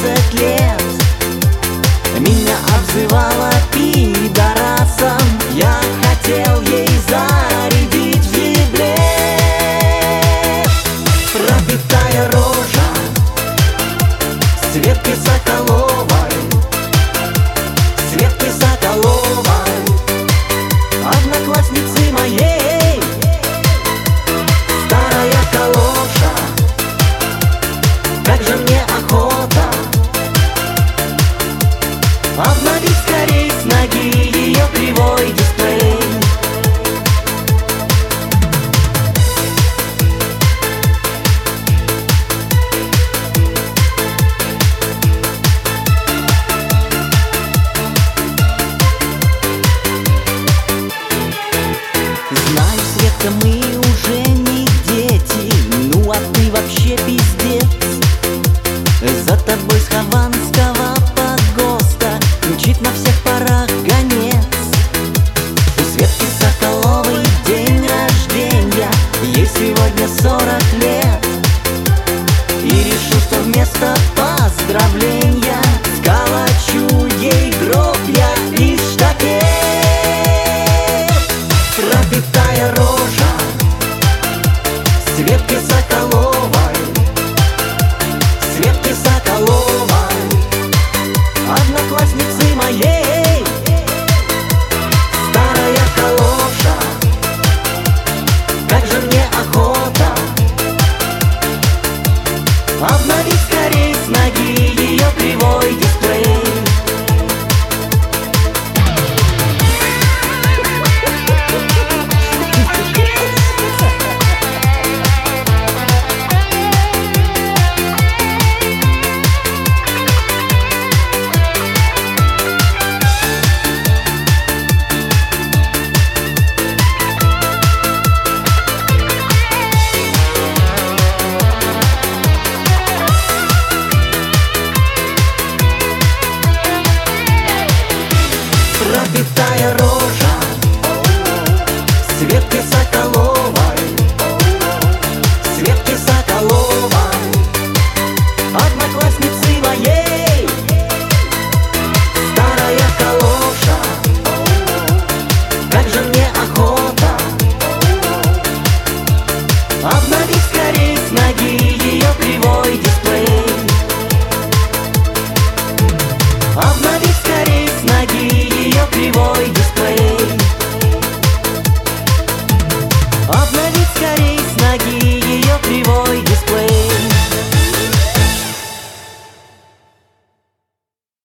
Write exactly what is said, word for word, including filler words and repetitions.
двадцать лет меня обзывала пидорасом. Я хотел ей зарядить виблет. Пробитая рожа Светки Соколовой, Светки Соколовой, одноклассницы моей. Старая калоша, как же мне охота обновить скорей с ноги ее кривой дисплей. Знаю, Светка, мы уже не дети, ну а ты вообще пиздец. За тобой с Хованского погоста мчит на всех парах гонец. У Светки Соколовой день рождения, ей сегодня сорок лет. И решу, что вместо поздравления сколочу ей гроб я из штакет. Пробитая рожа Светки Соколовой, Светки Соколовой, одноклассницы моей. Старая калоша, как же мне охота обновить